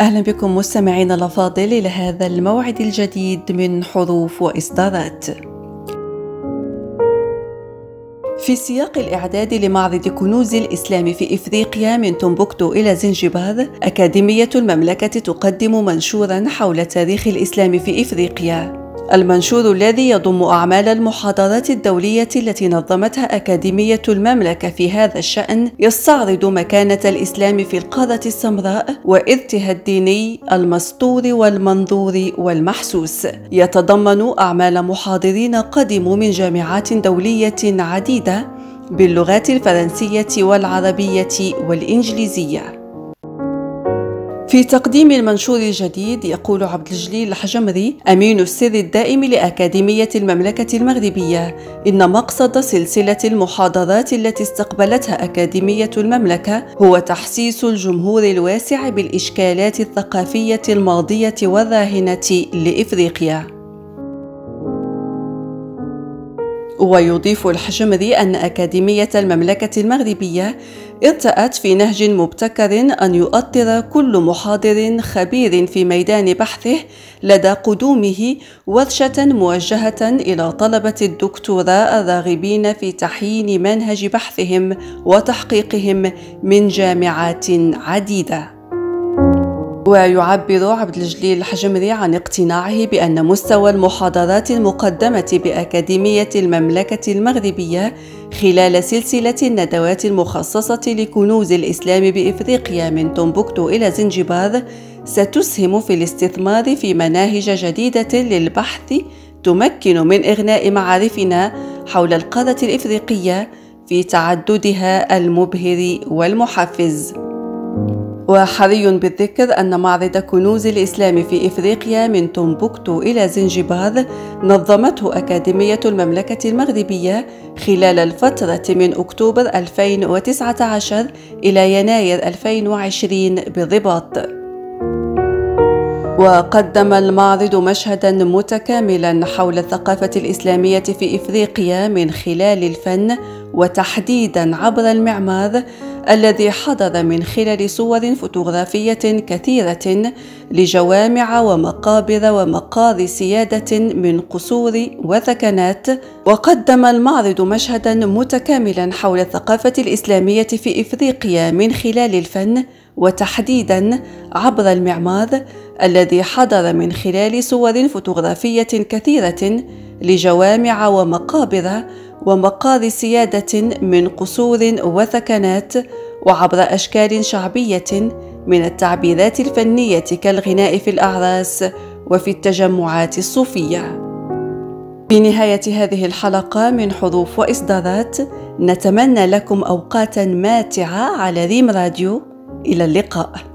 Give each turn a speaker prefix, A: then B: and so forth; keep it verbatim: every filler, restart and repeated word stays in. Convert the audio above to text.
A: أهلا بكم مستمعين الأفاضل إلى هذا الموعد الجديد من حروف وإصدارات. في سياق الإعداد لمعرض كنوز الإسلام في إفريقيا من تومبوكتو إلى زنجبار، أكاديمية المملكة تقدم منشوراً حول تاريخ الإسلام في إفريقيا. المنشور الذي يضم أعمال المحاضرات الدولية التي نظمتها أكاديمية المملكة في هذا الشأن يستعرض مكانة الإسلام في القارة السمراء وإرثها الديني المسطور والمنظور والمحسوس. يتضمن أعمال محاضرين قدموا من جامعات دولية عديدة باللغات الفرنسية والعربية والإنجليزية. في تقديم المنشور الجديد يقول عبد الجليل الحجمري أمين السر الدائم لأكاديمية المملكة المغربية إن مقصد سلسلة المحاضرات التي استقبلتها أكاديمية المملكة هو تحسيس الجمهور الواسع بالإشكالات الثقافية الماضية والراهنة لإفريقيا. ويضيف الحجمري أن أكاديمية المملكة المغربية ارتأت في نهج مبتكر أن يؤطر كل محاضر خبير في ميدان بحثه لدى قدومه ورشة موجهة إلى طلبة الدكتوراه الراغبين في تحيين منهج بحثهم وتحقيقهم من جامعات عديدة. ويعبر عبد الجليل الحجمري عن اقتناعه بأن مستوى المحاضرات المقدمة بأكاديمية المملكة المغربية خلال سلسلة الندوات المخصصة لكنوز الإسلام بإفريقيا من تومبوكتو إلى زنجبار ستسهم في الاستثمار في مناهج جديدة للبحث تمكن من إغناء معارفنا حول القارة الإفريقية في تعددها المبهر والمحفز. وحري بالذكر أن معرض كنوز الإسلام في إفريقيا من تومبوكتو إلى زنجبار نظمته أكاديمية المملكة المغربية خلال الفترة من أكتوبر ألفين وتسعة عشر إلى يناير ألفين وعشرين بالضبط. وقدم المعرض مشهداً متكاملاً حول الثقافة الإسلامية في إفريقيا من خلال الفن وتحديداً عبر المعمار الذي حضر من خلال صور فوتوغرافية كثيرة لجوامع ومقابر ومقار سيادة من قصور وثكنات. وقدم المعرض مشهداً متكاملاً حول الثقافة الإسلامية في إفريقيا من خلال الفن وتحديداً عبر المعمار الذي حضر من خلال صور فوتوغرافية كثيرة لجوامع ومقابر ومقار سيادة من قصور وثكنات وعبر أشكال شعبية من التعبيرات الفنية كالغناء في الأعراس وفي التجمعات الصوفية. في نهاية هذه الحلقة من حروف وإصدارات نتمنى لكم أوقاتا ماتعة على ريم راديو. إلى اللقاء.